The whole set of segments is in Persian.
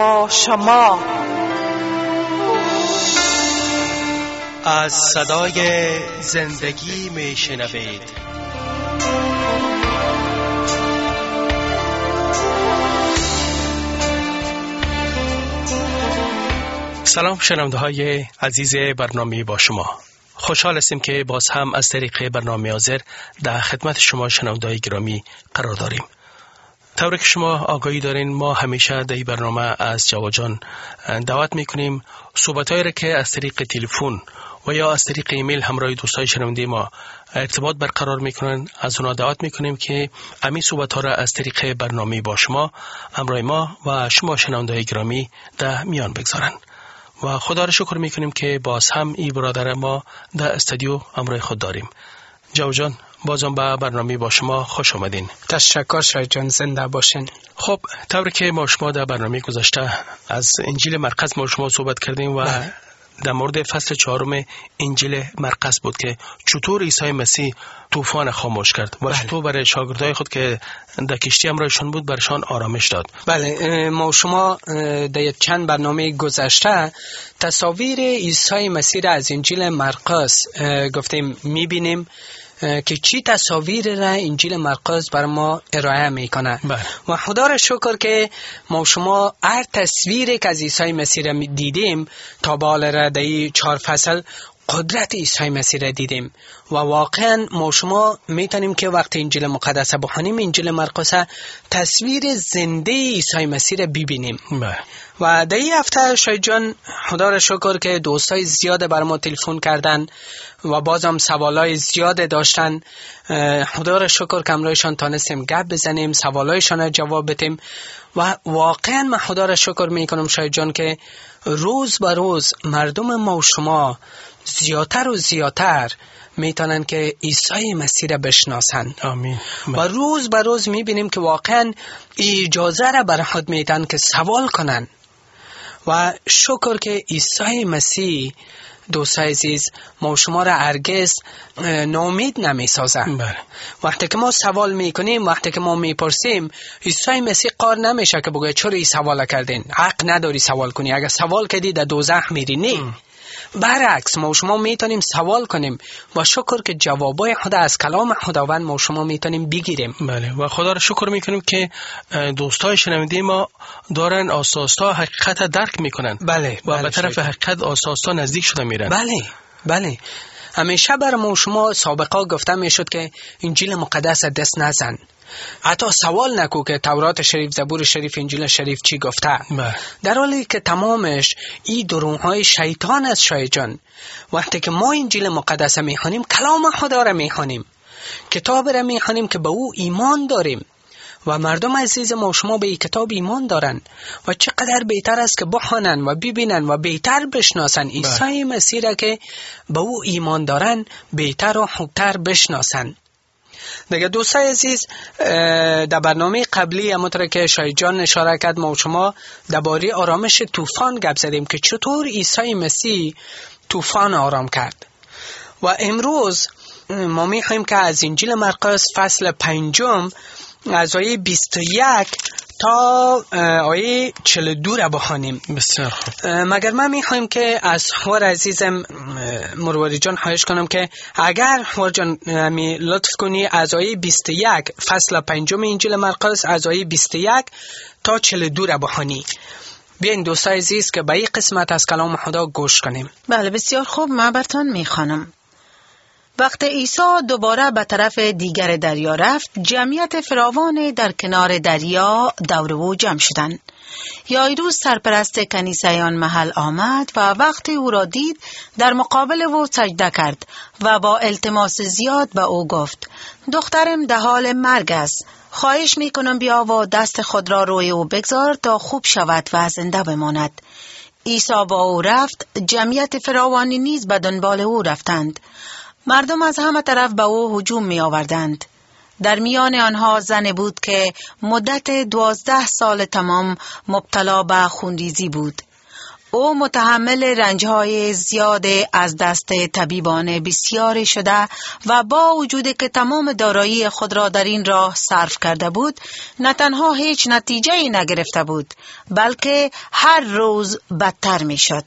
با شما. از صدای زندگی می شنوید. سلام شنونده های عزیز برنامه با شما. خوشحال هستیم که باز هم از طریق برنامه حاضر در خدمت شما شنونده های گرامی قرار داریم. طوری که شما آگاهی دارین، ما همیشه در این برنامه از جواد جان دعوت میکنیم صحبت‌هایی را که از طریق تلفن و یا از طریق ایمیل همراه دوستای شنونده ما ارتباط برقرار میکنن، از اونا دعوت میکنیم که همین صحبت‌ها را از طریق برنامه با شما همراه ما و شما شنونده های گرامی در میان بگذارن. و خدا را شکر میکنیم که باز هم این برادر ما در استودیو همراه خود داریم. جواد جان، بازم به برنامه با شما خوش آمدین. تشکر شاید جان، زنده باشین. خب طوری که ما شما در برنامه گذشته از انجیل مرقس ما شما صحبت کردیم و در مورد فصل 4 انجیل مرقس بود که چطور عیسی مسیح طوفان خاموش کرد و چطور برای شاگردای خود که در کشتی همراهشان بود برشان آرامش داد. بله، ما شما در چند برنامه گذشته تصاویر عیسی مسیح را از انجیل مرقس گفتیم میبینیم که چی تصاویر را انجیل مرقس بر ما ارائه میکنه. و خدا را شکر که ما شما هر تصویری که از عیسی مسیح را دیدیم تا به حال را در این 4 فصل قدرت عیسی مسیح را دیدیم و واقعا ما شما میتونیم که وقتی انجیل مقدس بخونیم انجیل مرقس تصویر زنده عیسی مسیح را ببینیم. و در این هفته شاید جان خدا را شکر که دوستای زیاد بر ما تلفن کردن و بازم سوالای زیاد داشتن. خدا را شکر که امروزشان تانستیم گپ بزنیم، سوالایشان را جواب بدیم و واقعا من خدا را شکر میکنم شاید جان که روز به روز مردم ما و شما زیادتر و زیادتر میتونن که عیسی مسیح را بشناسن. آمین. و روز به روز میبینیم که واقعا اجازه را بر خود میتن که سوال کنن و شکر که عیسی مسیح دوستای عزیز ما شما را هرگز ناامید نمیسازه. وقتی که ما سوال میکنیم، وقتی که ما میپرسیم، عیسی مسیح قار نمیشه که بگه چرا این سوال کردین، حق نداری سوال کنی، اگر سوال کردی در دوزخ میری. نه، برعکس ما شما میتونیم سوال کنیم و شکر که جوابای خدا از کلام خداوند ما شما میتونیم بگیریم. بله، و خدا را شکر میکنیم که دوستای شنونده ما دارن آساستا حقیقت درک میکنن. بله، و به طرف حقیقت آساستا نزدیک شده میرن. بله. همیشه بر ما شما سابقا گفته میشد که انجیل مقدس دست نزن، حتی سوال نکو که تورات شریف، زبور شریف، انجیل شریف چی گفته. در حالی که تمامش این دروغ‌های شیطان است شاید جان. وقتی که ما انجیل مقدس میخوانیم، کلام خدا را میخوانیم، کتاب را میخوانیم که به او ایمان داریم و مردم عزیز ما شما به این کتاب ایمان دارن و چقدر بهتر است که بخوانن و ببینن و بهتر بشناسن عیسی مسیح را که به او ایمان دارن، بهتر و خوبتر بشناسن. دیگه دوستای عزیز، در برنامه قبلی همونطور که شاید جان اشاره کرد ما و شما درباره آرامش طوفان گپ زدیم که چطور عیسی مسیح طوفان آرام کرد. و امروز ما میخوایم که از انجیل مرقس فصل 5 از آیه 21 تا آیه 42 را بخوانیم. بسیار خوب. مگر من میخوایم که از خور عزیزم مرواری جان خواهش کنم که اگر خور جان لطف کنی از آیه 21 فصل 5 انجیل مرقس از آیه 21 تا 42 را بخوانی. بیاین دوستای عزیز که به این قسمت از کلام خدا گوش کنیم. بله، بسیار خوب، من براتون میخوانم. وقت عیسی دوباره به طرف دیگر دریا رفت، جمعیت فراوان در کنار دریا دور او جمع شدند. یایروس سرپرست کنیسه آن محل آمد و وقتی او را دید در مقابل او سجده کرد و با التماس زیاد به او گفت: دخترم در حال مرگ است، خواهش میکنم بیا و دست خود را روی او بگذار تا خوب شود و زنده بماند. عیسی با او رفت، جمعیت فراوانی نیز به دنبال او رفتند. مردم از همه طرف به او هجوم می آوردند. در میان آنها زن بود که مدت 12 سال تمام مبتلا به خونریزی بود. او متحمل رنجهای زیاد از دست طبیبان بسیاری شده و با وجود که تمام دارایی خود را در این راه صرف کرده بود، نه تنها هیچ نتیجه‌ای نگرفته بود، بلکه هر روز بدتر می شد.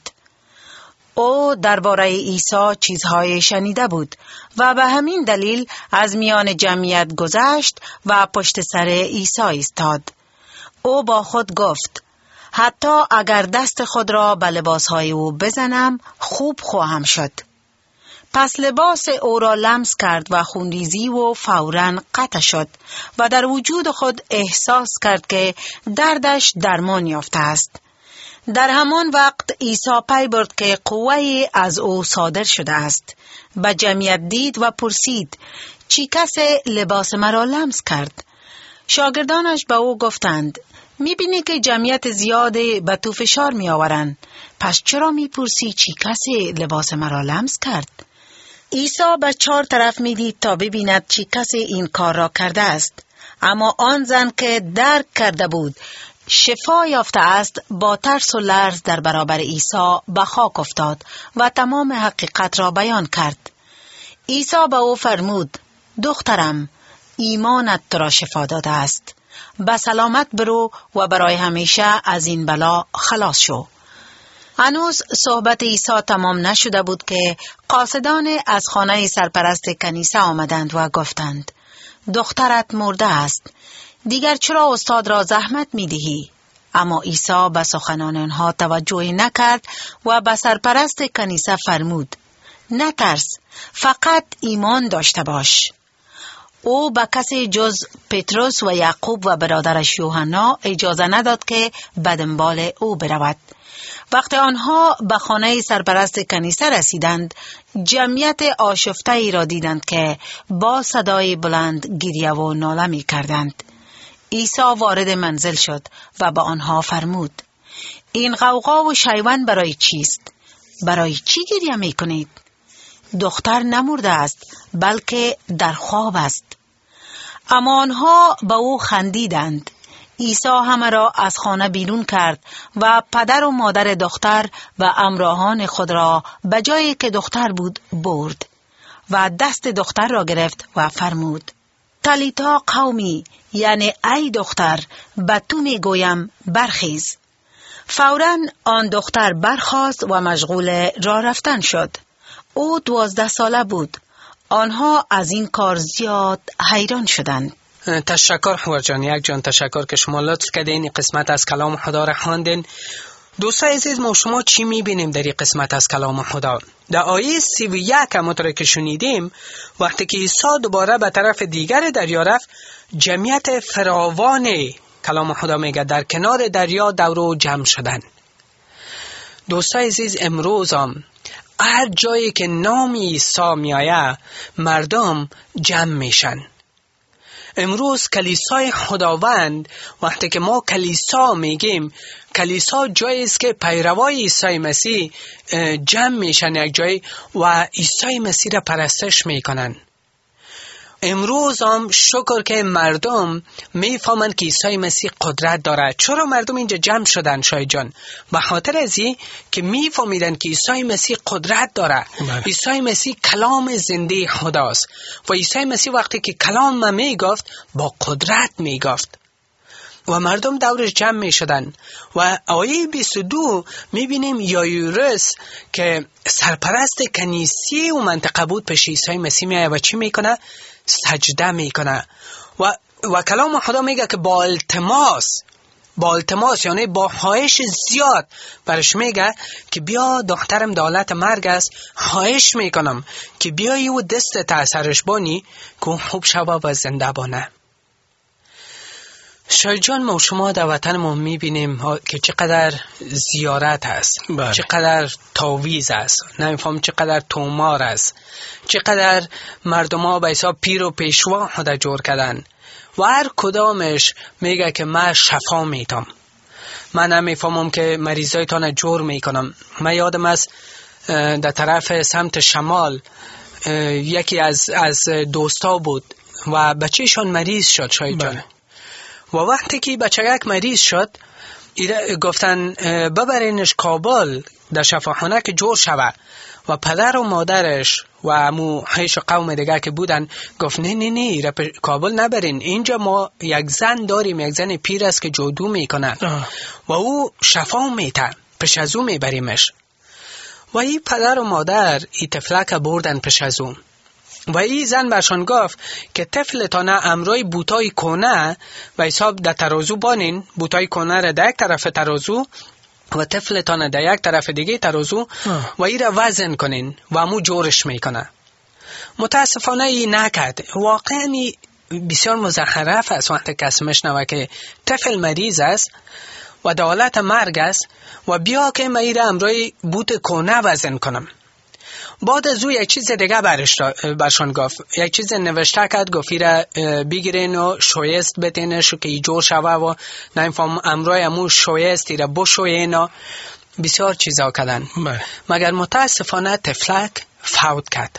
او درباره عیسی چیزهای شنیده بود و به همین دلیل از میان جمعیت گذشت و پشت سر عیسی ایستاد. او با خود گفت: حتی اگر دست خود را به لباسهای او بزنم، خوب خواهم شد. پس لباس او را لمس کرد و خونریزی و فوراً قطع شد و در وجود خود احساس کرد که دردش درمان یافته است. در همان وقت عیسی پی برد که قوه‌ای از او صادر شده است. به جمعیت دید و پرسید: چی کس لباس مرا لمس کرد؟ شاگردانش به او گفتند: میبینی که جمعیت زیادی به تو فشار می آورند، پس چرا میپرسی چی کسی لباس مرا لمس کرد؟ عیسی به 4 طرف میدید تا ببیند چی کسی این کار را کرده است. اما آن زن که درک کرده بود شفا یافته است، با ترس و لرز در برابر عیسی به خاک افتاد و تمام حقیقت را بیان کرد. عیسی به او فرمود: دخترم، ایمانت تو را شفا داده است. به سلامت برو و برای همیشه از این بلا خلاص شو. هنوز صحبت عیسی تمام نشده بود که قاصدان از خانه سرپرست کنیسه آمدند و گفتند: دخترت مرده است، دیگر چرا استاد را زحمت می دهی؟ اما عیسی به سخنان آنها توجهی نکرد و به سرپرست کنیسه فرمود: نترس، فقط ایمان داشته باش. او به کسی جز پتروس و یعقوب و برادرش یوحنا اجازه نداد که به دنبال او برود. وقتی آنها به خانه سرپرست کنیسه رسیدند، جمعیت آشفته ای را دیدند که با صدای بلند گریه و ناله می کردند. عیسی وارد منزل شد و به آنها فرمود: این غوغا و شیون برای چیست؟ برای چی گریه می کنید؟ دختر نمرده است، بلکه در خواب است. اما آنها به او خندیدند. عیسی همه را از خانه بیرون کرد و پدر و مادر دختر و همراهان خود را به جایی که دختر بود برد و دست دختر را گرفت و فرمود: تلیتا قومی، یعنی ای دختر، به تو می گویم برخیز. فوراً آن دختر برخاست و مشغول راه رفتن شد. او 12 ساله بود. آنها از این کار زیاد حیران شدند. تشکر حوار جان، یک جان تشکر که شما لطف کردین این قسمت از کلام خدا را خواندین. دوستان عزیز، ما شما چی میبینیم در این قسمت از کلام خدا؟ در آیه 31 همونطور که شنیدیم، وقتی که عیسی دوباره به طرف دیگر دریا رفت، جمعیت فراوان، کلام خدا میگه، در کنار دریا دور جمع شدن. دوستان عزیز، امروز هم هر جایی که نام عیسی میآید مردم جمع میشن. امروز کلیسای خداوند، وقتی که ما کلیسا میگیم، کلیسا جایی است که پیروای عیسی مسیح جمع میشن یک جای و عیسی مسیح را پرستش میکنن. امروز هم شکر که مردم میفهمند که عیسی مسیح قدرت داره. چرا مردم اینجا جمع شدن شاید جان؟ به خاطر ازی که میفهمیدن که عیسی مسیح قدرت داره. عیسی مسیح کلام زنده خداست و عیسی مسیح وقتی که کلام میگفت با قدرت میگفت و مردم دورش جمع می شدن. و آیه 22 می بینیم یایورس که سرپرست کنیسه و منطقه بود پیش عیسی مسیح می آید و چی می کنه؟ سجده می کنه و کلام خدا میگه که با التماس یعنی با خواهش زیاد برش میگه که بیا دخترم دالت مرگ است، خواهش میکنم که بیایی و دست تاثرش بانی که خوب شوه و زنده بانه. شاید جان، ما شما در وطن ما میبینیم که چقدر زیارت هست، چقدر تعویض است، نمیفهم چقدر تومار است، چقدر مردم ها به حساب پیر و پیشوا خود جور کردن و هر کدامش میگه که من شفا میتم، من نمیفهمم که مریضایتان جور میکنم. من یادم است در طرف سمت شمال یکی از دوستا بود و بچهشان مریض شد شاید جان. و وقتی که بچه‌ک مریض شد، گفتن ببرینش کابل در شفاخانه که جور شوه و پدر و مادرش و امو حیش قوم دیگه که بودن گفت نه کابل نبرین، اینجا ما یک زن داریم، یک زن پیر است که جادو میکنه و او شفا میته، پیش از او میبریمش. و این پدر و مادر این طفلک بردن پیش از او و این زن برشان گفت که طفلتانه امرای بوتای کنه و حساب در ترازو بانین، بوتای کنه را در یک طرف ترازو و طفلتانه در یک طرف دیگه ترازو و این را وزن کنین و امو جورش میکنه. متاسفانه این نکرد. واقعا بسیار مزخرف است وقتی کس میشنوه که طفل مریض است و در حالت مرگ است و بیا که من این را امرای بوت کنه وزن کنم. بعد از او یک چیز دیگه برشان گفت، یک چیز نوشته کرد، گفت را بگیرین و شویست بتینش که ای جور شوه و نمیفهم امرای امو شویست را بشوین و بسیار چیزا کردن. مگر متاسفانه تفلک فوت کرد.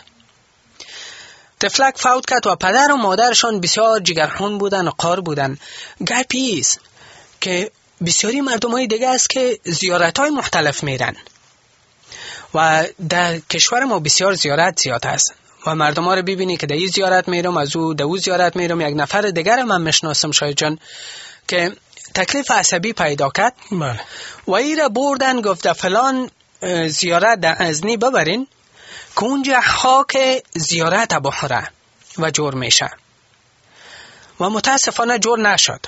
و پدر و مادرشان بسیار جگرخون بودن و قار بودن. گپیست که بسیاری مردم های دیگه است که زیارت های مختلف میرن و در کشور ما بسیار زیارت زیاد است و مردم ها رو ببینی که در این زیارت میرم، از او در او زیارت میرم. یک نفر دیگر من میشناسم شاید جان که تکلیف عصبی پیدا کرد و این را بردن گفت در فلان زیارت در ازنی ببرین که اونجا خاک زیارت بخوره و جور میشه و متاسفانه جور نشد.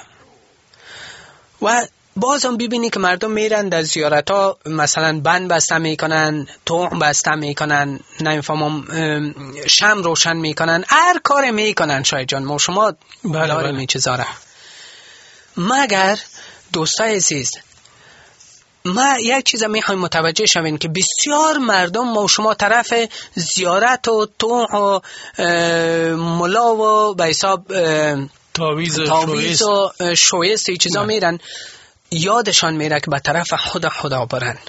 و بازم ببینی که مردم میرن در زیارت ها مثلا بند بسته میکنن، توم بسته میکنن، نمیفهمم شم روشن میکنن، هر کار میکنن شاید جان ما شما داریم این چیزا را. مگر دوستای عزیز ما یک چیز میخوایم متوجه شوین که بسیار مردم ما شما طرف زیارت و توم و ملا و به حساب تاویز و شویست این چیزا میرن، یادشان میره که به طرف خدا برن.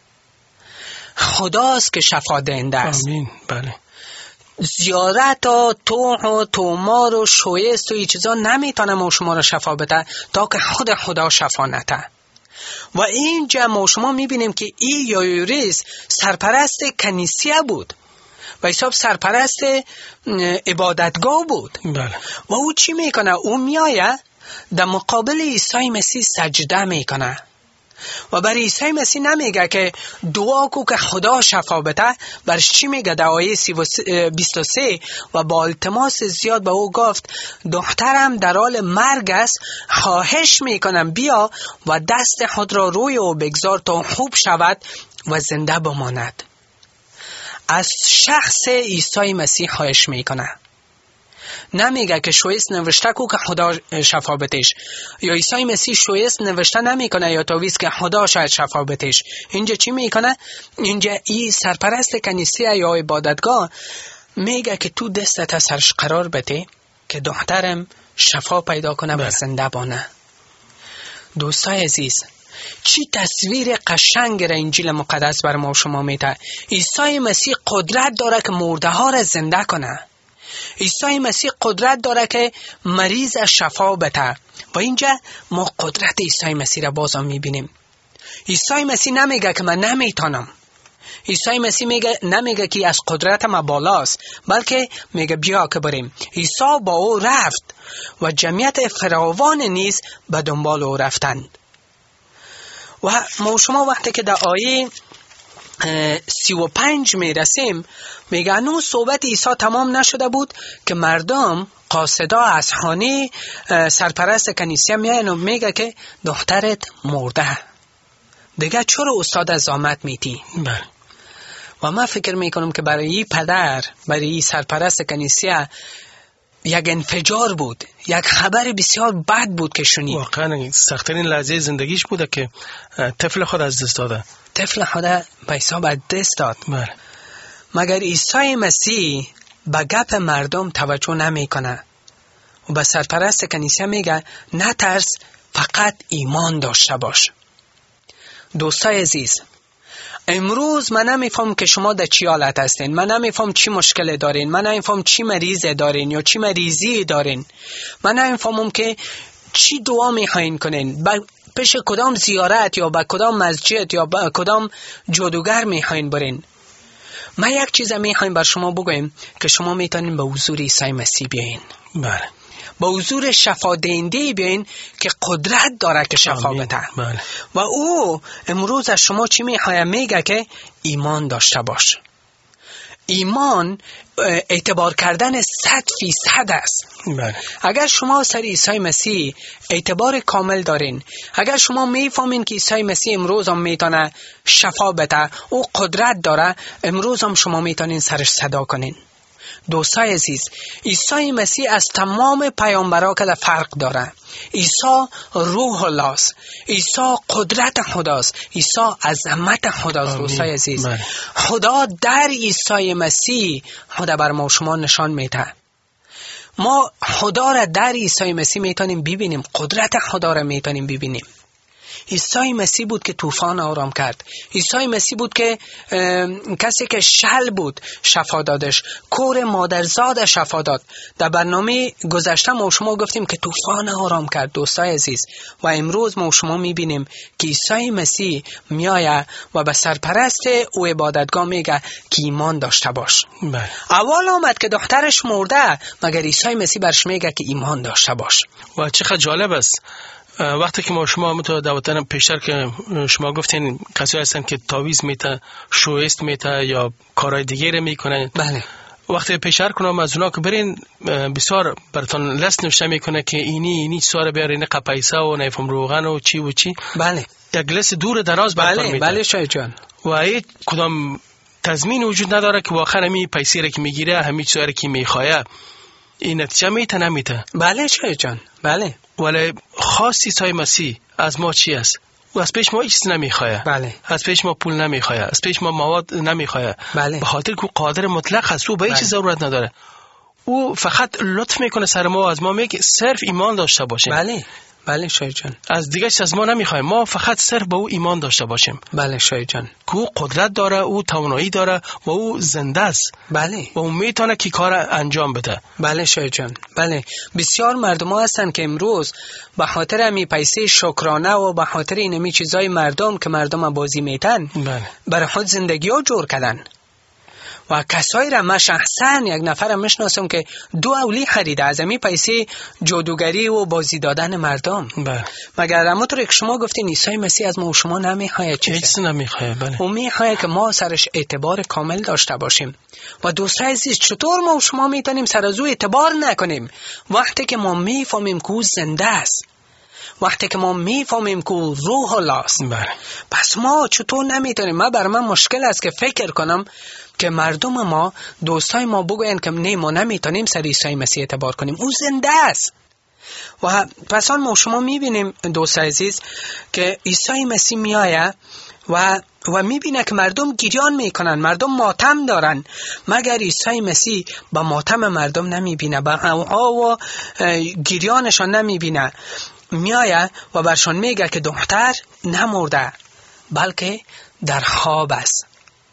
خداست که شفا دهنده است. آمین. بله. زیارت و تومار و شویست و این چیزا نمیتونه ما شما را شفا بده تا که خدا شفا نده. و اینجا ما شما میبینیم که این یایوریس سرپرست کنیسه بود و حساب سرپرست عبادتگاه بود. بله. و او چی میکنه؟ او میایه در مقابل عیسی مسیح سجده میکنه و برای عیسی مسیح نمیگه که دعا کو که خدا شفا بده. برش چی میگه؟ در آیه 23 و با التماس زیاد به او گفت دخترم در حال مرگ است، خواهش میکنم بیا و دست خود را روی او بگذار تا خوب شود و زنده بماند. از شخص عیسی مسیح خواهش میکنه. نمیگه که شویست نوشته کو که خدا شفا بتش، یا عیسی مسیح شویست نوشته نمیکنه یا تاویز که خدا شاید شفا بتش. اینجا چی میکنه؟ اینجا این سرپرست کنیسه یا عبادتگاه میگه که تو دستت سرش قرار بده که دخترم شفا پیدا کنه و زنده بانه. دوستای عزیز چی تصویر قشنگ را انجیل مقدس بر ما شما میده. عیسی مسیح قدرت داره که مرده ها را زنده کنه. عیسی مسیح قدرت داره که مریض شفا بده و اینجا ما قدرت عیسی مسیح را بازم میبینیم. عیسی مسیح نمیگه که من نمیتونم. عیسی مسیح نمیگه که از قدرت ما بالاست، بلکه میگه بیا که بریم. عیسی با او رفت و جمعیت فراوان نیز به دنبال او رفتند. و ما شما وقتی که در آیه 35 میرسیم میگه انو صحبت عیسی تمام نشده بود که مردم قاصدا از خانه سرپرست کنیسه میاین و میگه که دخترت مرده، دیگه چرا استاد از زامت میتی؟ و من فکر میکنم که برای پدر، برای سرپرست کنیسه یک انفجار بود، یک خبر بسیار بد بود که شنید. واقعا سخت‌ترین لحظه زندگیش بوده که طفل خود از دست داده. طفل خود به حساب از دست داد. مگر عیسی مسیح به گپ مردم توجه نمیکنه و به سرپرست کنیسه میگه نترس، فقط ایمان داشته باش. دوستای عزیز امروز من نمیفهم که شما در چی حالت هستین، من نمیفهم چی مشکل دارین، من نمیفهم چی مریض دارین یا چی مریضی دارین، من نمیفهمم که چی دعا میخواین کنین. پیش کدام زیارت یا به کدام مسجد یا به کدام جادوگر میخواین برین. ما یک چیز میخوایم بر شما بگویم که شما میتونین به حضور عیسی مسیح بیاین. بله. به حضور شفا دهنده بیاین که قدرت داره که شفا بده. بله. و او امروز از شما چی میخواد؟ میگه که ایمان داشته باش. ایمان اعتبار کردن 100% است. بله. اگر شما سر عیسی مسیح اعتبار کامل دارین، اگر شما میفهمین که عیسی مسیح امروز هم میتونه شفا بده، او قدرت داره، امروز هم شما میتونین سرش صدا کنین. دوستای عزیز، عیسی مسیح از تمام پیامبرا که فرق داره. عیسی روح الله است، عیسی قدرت خداست، عیسی عظمت خداست. دوستای عزیز، خدا در عیسی مسیح خدا بر ما شما نشان میده. ما خدا را در عیسی مسیح میتونیم ببینیم، قدرت خدا را میتونیم ببینیم. عیسی مسیح بود که طوفان آرام کرد. عیسی مسیح بود که کسی که شل بود شفا دادش، کور مادرزاد شفا داد. در برنامه گذشته ما شما گفتیم که طوفان آرام کرد. دوستای عزیز، و امروز ما شما میبینیم که عیسی مسیح میآید و به سرپرست او عبادتگاه میگه که ایمان داشته باش. اول آمد که دخترش مرده، مگر عیسی مسیح برش میگه که ایمان داشته باش. و چقدر جالب است وقتی که ما شما متداوتن پیشتر که شما گفتین کسی هستن که تعویض میته، شویست میته یا کارهای دیگه رو میکنن. بله. وقتی پیشتر کنم از اونا که برین بسیار براتون لست نوشته میکنه که اینی سوار بیارین قپیسه و نیفم روغن و چی و چی. بله. یک لست دور دراز براتون میته. بله شاید جان. و هیچ کدام تضمین وجود نداره که واقعا همی پیسی را که میگیره همی چیزی که میخواه این نتیجه میته نمیته. بله شاید جان. بله. ولی خاص عیسی مسیح از ما چی است؟ و از پیش ما هیچ چیز نمیخواه. بله. از پیش ما پول نمیخواه، از پیش ما مواد نمیخواه. بله. به خاطر که قادر مطلق است، او به هیچ ضرورت نداره. او فقط لطف میکنه سر ما، از ما میگه صرف ایمان داشته باشیم. بله. بله شاید جان. از دیگه چیز از ما نمیخوایم، ما فقط صرف به او ایمان داشته باشیم. بله شاید جان. که او قدرت داره، او توانایی داره و او زنده است. بله. و او میتونه که کار انجام بده. بله شاید جان. بله. بسیار مردم ها هستن که امروز به خاطر همی پیسه شکرانه و به خاطر اینمی چیزای مردم که مردم بازی میتن، بله، برای خود زندگی ها جور کردن. و کسایی را من شخصا یک نفر میشناسم که 2 اولی خریده از همی پیسه جادوگری و بازی دادن مردم. بله. مگر همونطور که شما گفتین عیسی مسیح از ما و شما نمیخواد چیزی. هیچ نمیخواد. بله. او میخواد که ما سرش اعتبار کامل داشته باشیم. و دوستای عزیز، چطور ما و شما میتونیم سر از او اعتبار نکنیم؟ وقتی که ما میفهمیم که او زنده است، وقتی که ما میفهمیم که روح الله است. بله. پس ما چطور نمیتونیم؟ بر من مشکل است که فکر کنم که مردم ما، دوستای ما بگوین که نه، ما نمیتونیم سر عیسی مسیح اعتبار کنیم، او زنده است. و پس ما شما میبینیم دوستای عزیز که عیسی مسیح میآید و میبینه که مردم گریان میکنن، مردم ماتم دارن، مگر عیسی مسیح با ماتم مردم نمیبینه، با اوعا و گریانشان نمیبینه. میآید و برشان میگه که دختر نمرده بلکه در خواب است.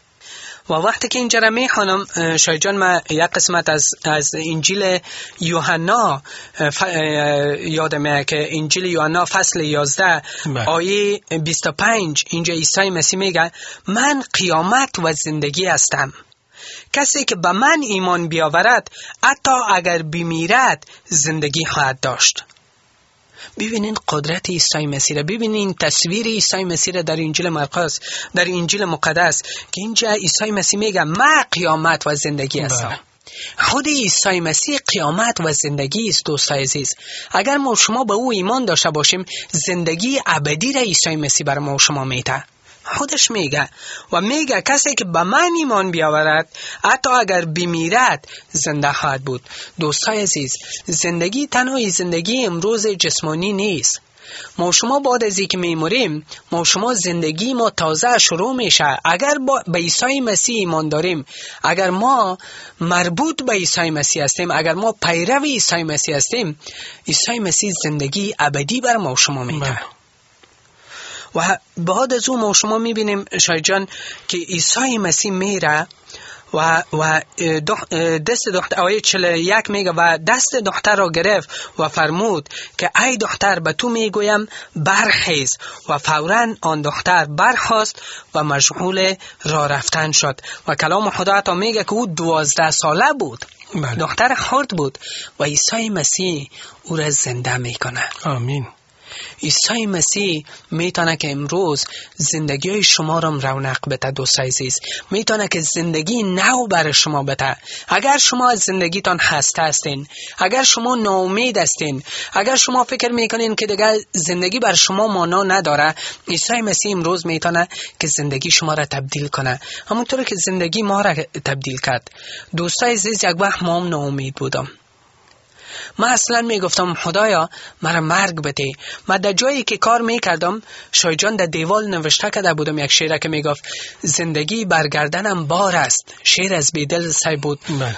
و وقتی که اینجا را میخوانم شاید جان، من یک قسمت از انجیل یوحنا یادمه که انجیل یوحنا فصل 11 آیه 25 اینجا عیسی مسیح میگه من قیامت و زندگی هستم، کسی که به من ایمان بیاورد حتی اگر بمیرد زندگی خواهد داشت. ببینین قدرت عیسی مسیح را، ببینین تصویر عیسی مسیح را در انجیل مرقس، در انجیل مقدس که اینجا عیسی مسیح میگه من قیامت و زندگی هستم. خود عیسی مسیح قیامت و زندگی است. دوستای عزیز، اگر ما شما به او ایمان داشته باشیم، زندگی ابدی را عیسی مسیح بر ما و شما میده. خودش میگه و میگه کسی که به من ایمان بیاورد حتی اگر بمیرد زنده خواهد بود. دوستای عزیز، زندگی تنها زندگی امروز جسمانی نیست. ما شما بعد از اینکه میمریم، ما شما زندگی ما تازه شروع میشه. اگر به عیسی مسیح ایمان داریم، اگر ما مربوط به عیسی مسیح هستیم، اگر ما پیرو عیسی مسیح هستیم، عیسی مسیح زندگی ابدی بر ما شما میده. و بعد از اون ما شما میبینیم شاید جان که عیسی مسیح میره و دست دختر آیه 41 میگه و دست دختر را گرفت و فرمود که ای دختر به تو میگویم برخیز، و فوراً آن دختر برخاست و مشغول راه رفتن شد. و کلام خدا تا میگه که او 12 ساله بود. بله. دختر خرد بود و عیسی مسیح او را زنده میکنه. آمین. عیسی مسیح میتونه که امروز زندگی شما را رونق بده. دوستای عزیز، میتونه که زندگی نو بر شما بده. اگر شما از زندگیتان خسته هستین، اگر شما ناامید هستین، اگر شما فکر میکنین که دیگه زندگی بر شما معنا نداره، عیسی مسیح امروز میتونه که زندگی شما را تبدیل کنه، همونطور که زندگی ما را تبدیل کرد. دوستای عزیز، یک وقت ما هم ناامید بودم. من اصلا میگفتم خدایا مرا مرگ بده. من در جایی که کار میکردم، شایجان در دیوال نوشته کرده بودم یک شعر که میگفت زندگی برگردنم بار است. شعر از بیدل سای بود.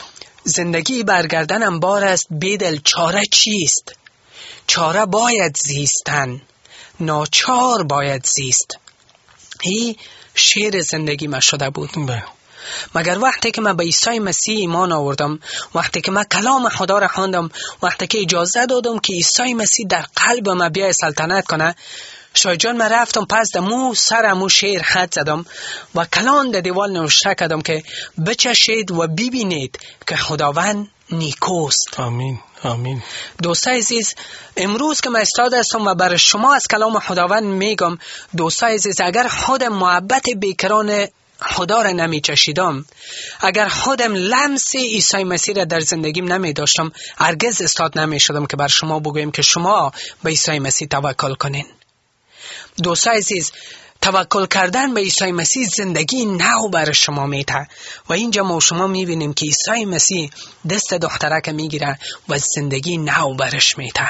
زندگی برگردنم بار است بیدل، چاره چیست؟ چاره باید زیستن، ناچار باید زیست. این شعر زندگی ما شده بود. مگر وقتی که من به عیسی مسیح ایمان آوردم، وقتی که من کلام خدا را خواندم، وقتی که اجازه دادم که عیسی مسیح در قلب من بیای سلطنت کنه، شایجان من رفتم پس دمو سرمو شعر خط زدم و کلام در دیوال نوشته کردم که بچشید و ببینید که خداوند نیکوست. آمین. آمین. دوستای عزیز، امروز که من استاد هستم و برای شما از کلام خداوند میگم، دوستای عزیز، اگر خودم محبت بیکران خدا را نمی چشیدم، اگر خودم لمس عیسی مسیح را در زندگیم نمی داشتم، هرگز استاد نمی شدم که بر شما بگویم که شما به عیسی مسیح توکل کنین. دوستای عزیز، توکل کردن به عیسی مسیح زندگی نو بر شما میده. و اینجا ما شما میبینیم که عیسی مسیح دست دخترک میگیره و زندگی نو برش میده.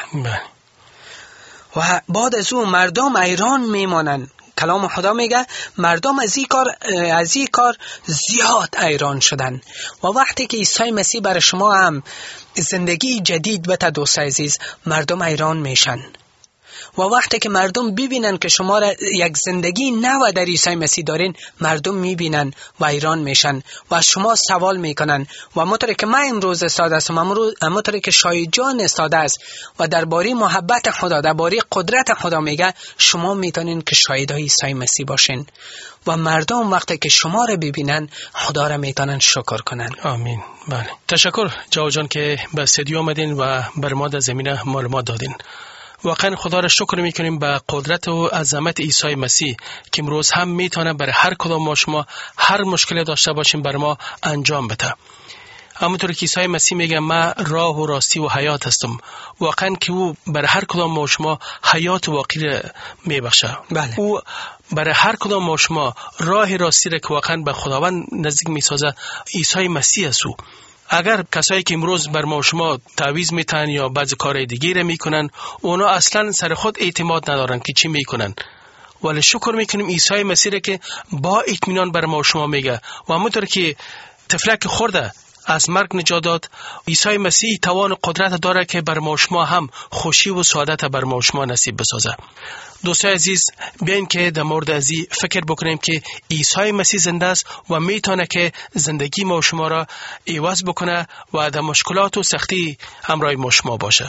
و بعد از اون مردم ایران میمانن. کلام خدا میگه مردم از این کار زیاد ایران شدن. و وقتی که عیسی مسیح برای شما هم زندگی جدید بده، دوستای عزیز، مردم ایران میشن. و وقتی که مردم ببینن که شما را یک زندگی نو در عیسی مسیح دارین، مردم میبینن و ایران میشن و از شما سوال میکنن. و همونطوری که من امروز استاده هستم، همونطوری که شایجان استاده است و درباره محبت خدا، درباره قدرت خدا میگه، شما میتونین که شاهدای عیسی مسیح باشین. و مردم وقتی که شما را ببینن، خدا را میتونن شکر کنن. آمین. بله. تشکر جواد جان که به استودیو آمدین و بر ما در زمینه معلومات دادین. واقعا خدا را شکر میکنیم به قدرت و عظمت عیسی مسیح که امروز هم میتونه برای هر کدام ما شما هر مشکلی داشته باشیم بر ما انجام بده. همونطور که عیسی مسیح میگه من راه و راستی و حیات هستم، واقعا که او برای هر کدام ما شما حیات واقعی را میبخشه. بله. او برای هر کدام ما شما راه راستی را که واقعا به خداوند نزدیک میسازه عیسی مسیح است. اگر کسایی که امروز بر ما شما تعویض میتن یا بعضی کارهای دیگه را میکنن، اونا اصلا سر خود اعتماد ندارن که چی میکنن، ولی شکر میکنیم عیسی مسیح را که با اطمینان بر ما شما میگه. و همونطور که طفلک خورده از مرگ نجات داد، عیسی مسیح توان و قدرت داره که بر ما شما هم خوشی و سعادت بر ما شما نصیب بسازه. دوستای عزیز، بیاین که در مورد ازی فکر بکنیم که عیسی مسیح زنده است و میتونه که زندگی ما شما را عوض بکنه و در مشکلات و سختی همراه ما شما باشه.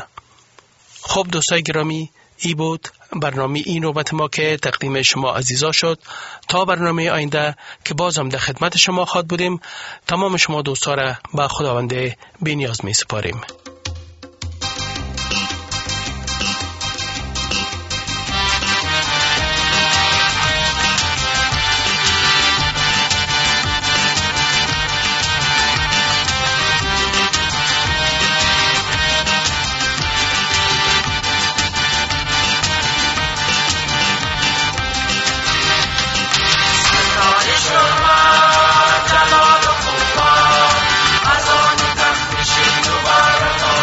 خب دوستای گرامی، ای بود برنامه این نوبت ما که تقدیم شما عزیزا شد. تا برنامه آینده که بازم در خدمت شما خواهد بودیم، تمام شما دوستا را به خداوند بی‌نیاز می سپاریم. جلال و قوت از آن تخت شیر و برکات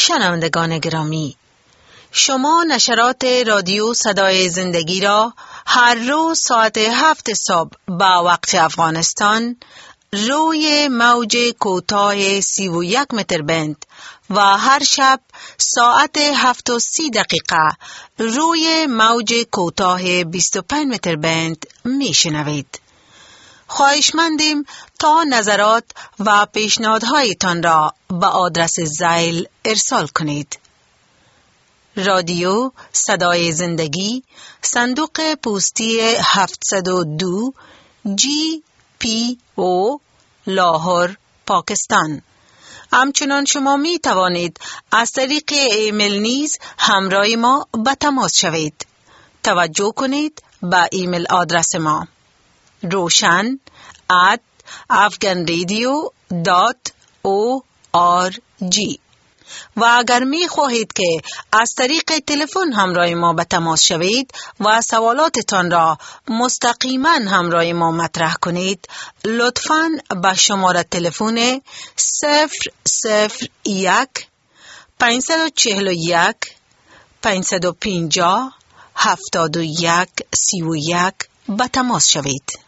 شنوندگان گرامی، شما نشرات رادیو صدای زندگی را هر روز ساعت 7 صبح با وقت افغانستان روی موج کوتاه 31 متر بند و هر شب ساعت 7:30 روی موج کوتاه 25 متر بند می شنوید. خواهشمندیم تا نظرات و پیشنهادهایتان را به آدرس زیل ارسال کنید. رادیو صدای زندگی، صندوق پستی 702 GPO لاهور، پاکستان. همچنان شما می توانید از طریق ایمیل نیز همراه ما به تماس شوید. توجه کنید به ایمیل آدرس ما: roshan@afghanradio.org. و اگر می خواهید که از طریق تلفن همراه ما به تماس شوید و سوالاتتان را مستقیما همراه ما مطرح کنید، لطفاً به شماره تلفن 001 541 550 71 31 به تماس شوید.